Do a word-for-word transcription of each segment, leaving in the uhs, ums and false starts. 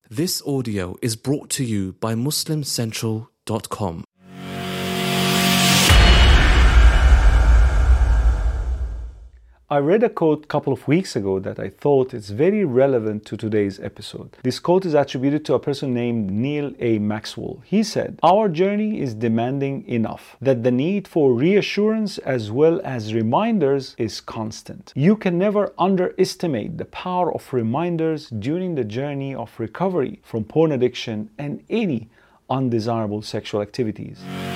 This audio is brought to you by Muslim Central dot com. I read a quote a couple of weeks ago that I thought is very relevant to today's episode. This quote is attributed to a person named Neil A. Maxwell. He said, "Our journey is demanding enough that the need for reassurance as well as reminders is constant. You can never underestimate the power of reminders during the journey of recovery from porn addiction and any undesirable sexual activities."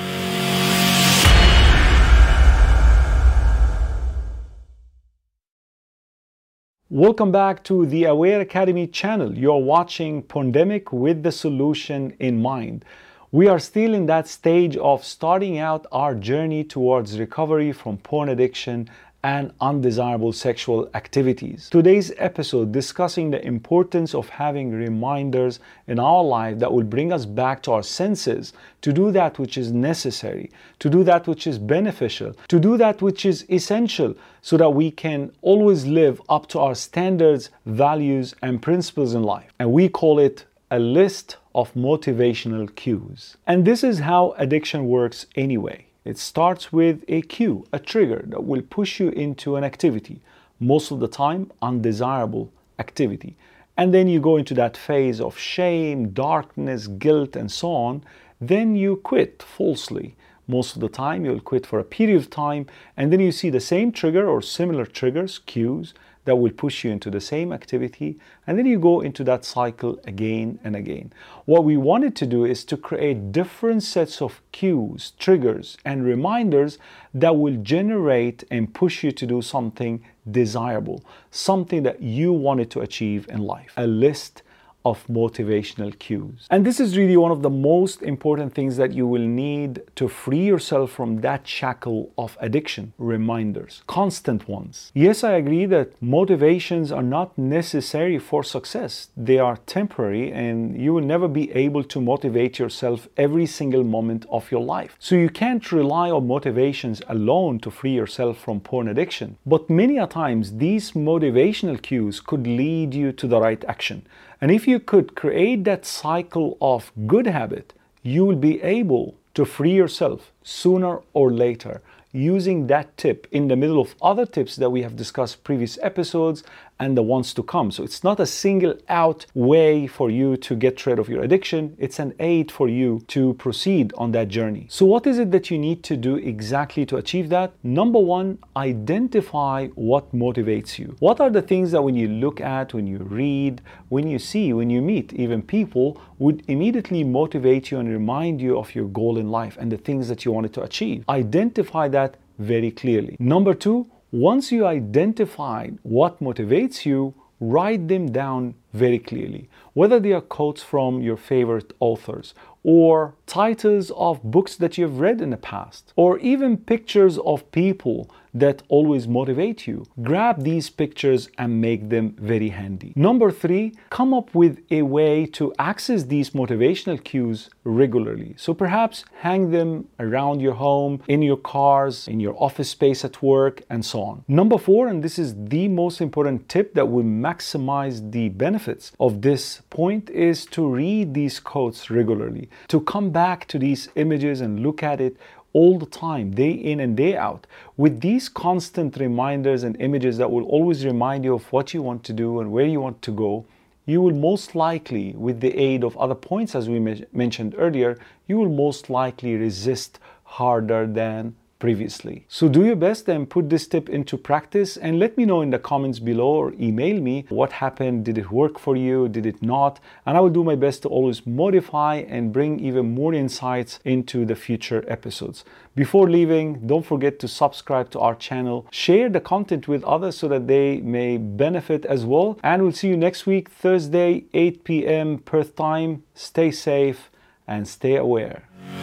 Welcome back to the Aware Academy channel. You're watching Porndemic with the solution in mind. We are still in that stage of starting out our journey towards recovery from porn addiction and undesirable sexual activities. Today's episode discussing the importance of having reminders in our life that will bring us back to our senses, to do that which is necessary, to do that which is beneficial, to do that which is essential, so that we can always live up to our standards, values, and principles in life. And we call it a list of motivational cues. And this is how addiction works anyway. It starts with a cue, a trigger that will push you into an activity, most of the time undesirable activity. And then you go into that phase of shame, darkness, guilt, and so on. Then you quit falsely. Most of the time you'll quit for a period of time, and then you see the same trigger or similar triggers, cues, that will push you into the same activity, and then you go into that cycle again and again. What we wanted to do is to create different sets of cues, triggers, and reminders that will generate and push you to do something desirable, something that you wanted to achieve in life. A list of motivational cues. And this is really one of the most important things that you will need to free yourself from that shackle of addiction. Reminders, constant ones. Yes, I agree that motivations are not necessary for success. They are temporary, and you will never be able to motivate yourself every single moment of your life. So you can't rely on motivations alone to free yourself from porn addiction. But many a times these motivational cues could lead you to the right action. And if you could create that cycle of good habit, you will be able to free yourself sooner or later using that tip in the middle of other tips that we have discussed previous episodes and the ones to come. So it's not a single out way for you to get rid of your addiction. It's an aid for you to proceed on that journey. So what is it that you need to do exactly to achieve that? Number one, identify what motivates you. What are the things that when you look at, when you read, when you see, when you meet even people, would immediately motivate you and remind you of your goal in life and the things that you wanted to achieve? Identify that very clearly. Number two, once you identify what motivates you, write them down very clearly. Whether they are quotes from your favorite authors, or titles of books that you've read in the past, or even pictures of people that always motivate you. Grab these pictures and make them very handy. Number three, come up with a way to access these motivational cues regularly. So perhaps hang them around your home, in your cars, in your office space at work, and so on. Number four, and this is the most important tip that will maximize the benefits of this point, is to read these quotes regularly, to come back to these images and look at it all the time, day in and day out, with these constant reminders and images that will always remind you of what you want to do and where you want to go. You will most likely, with the aid of other points as we me- mentioned earlier, you will most likely resist harder than previously. So do your best and put this tip into practice, and let me know in the comments below or email me what happened. Did it work for you? Did it not? And I will do my best to always modify and bring even more insights into the future episodes. Before leaving, don't forget to subscribe to our channel, share the content with others so that they may benefit as well. And we'll see you next week, Thursday, eight p.m. Perth time. Stay safe and stay aware.